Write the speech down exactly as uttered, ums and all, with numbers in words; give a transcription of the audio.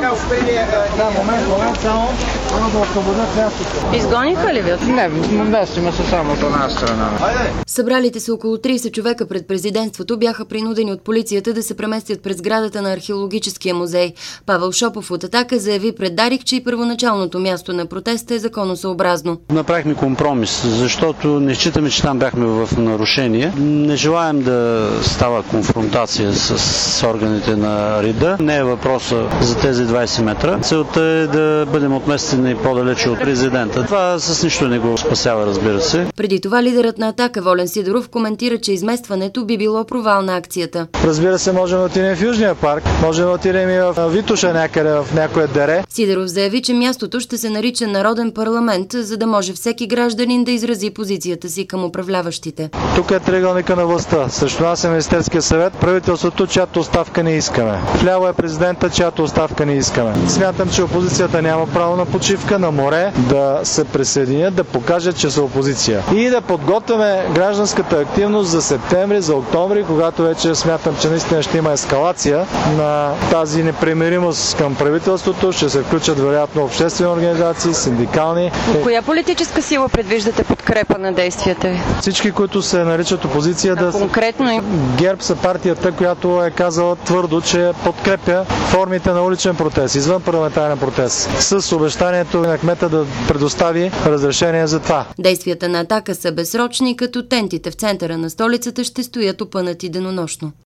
Да, момент, момент, само трябва да освободят мястото. Изгониха ли ви? Не, местиме се само от една страна. Събралите се около трийсет човека пред президентството бяха принудени от полицията да се преместят пред сградата на археологическия музей. Павел Шопов от Атака заяви пред Дарик, че и първоначалното място на протеста е законосъобразно. Направихме компромис, защото не считаме, че там бяхме в нарушение. Не желаем да става конфронтация с органите на реда. Не е въпроса за тези двайсет метра. Целта е да бъдем отместени по-далече от президента. Това с нищо не го спасява, разбира се. Преди това лидерът на Атака Волен Сидеров коментира, че изместването би било провал на акцията. Разбира се, можем да отидем в Южния парк, можем да отидем и в Витоша някъде, в някое дере. Сидеров заяви, че мястото ще се нарича Народен парламент, за да може всеки гражданин да изрази позицията си към управляващите. Тук е триъгълника на властта. Срещу нас е Министерския съвет, правителството, чиято оставка не искаме. Вляво е президента, чиято оставка не искаме. Смятам, че опозицията няма право на почивка, на море, да се присъединят, да покажат, че са опозиция. И да подготвяме гражданската активност за септември, за октомври, когато вече смятам, че наистина ще има ескалация на тази непримиримост към правителството. Ще се включат вероятно обществени организации, синдикални. Коя политическа сила предвиждате подкрепа на действията ви? Всички, които се наричат опозиция, да, да конкретно и... ГЕРБ са партията, която е казала твърдо, че подкрепя формите на уличен протест, извън парламентарен протест, с обещанието на кмета да предостави разрешение за това. Действията на Атака са безсрочни, като тентите в центъра на столицата ще стоят опънати денонощно.